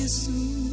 isso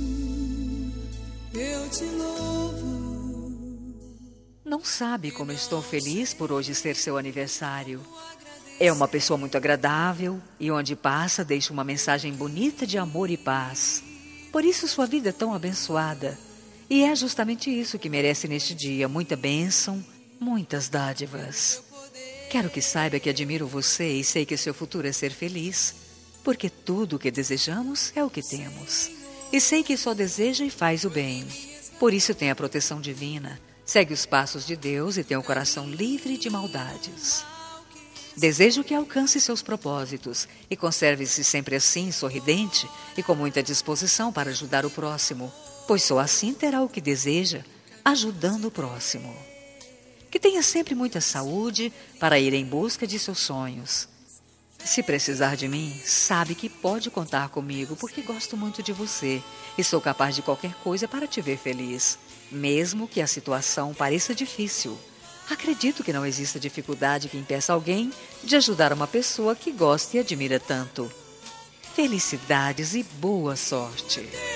eu te louvo. Não sabe como estou feliz por hoje ser seu aniversário. É uma pessoa muito agradável e onde passa deixa uma mensagem bonita de amor e paz. Por isso sua vida é tão abençoada. E é justamente isso que merece neste dia, muita bênção, muitas dádivas. Quero que saiba que admiro você e sei que seu futuro é ser feliz, porque tudo o que desejamos é o que temos. E sei que só deseja e faz o bem. Por isso tem a proteção divina, segue os passos de Deus e tem o coração livre de maldades. Desejo que alcance seus propósitos e conserve-se sempre assim, sorridente e com muita disposição para ajudar o próximo, pois só assim terá o que deseja, ajudando o próximo. Que tenha sempre muita saúde para ir em busca de seus sonhos. Se precisar de mim, sabe que pode contar comigo, porque gosto muito de você e sou capaz de qualquer coisa para te ver feliz, mesmo que a situação pareça difícil. Acredito que não exista dificuldade que impeça alguém de ajudar uma pessoa que gosta e admira tanto. Felicidades e boa sorte!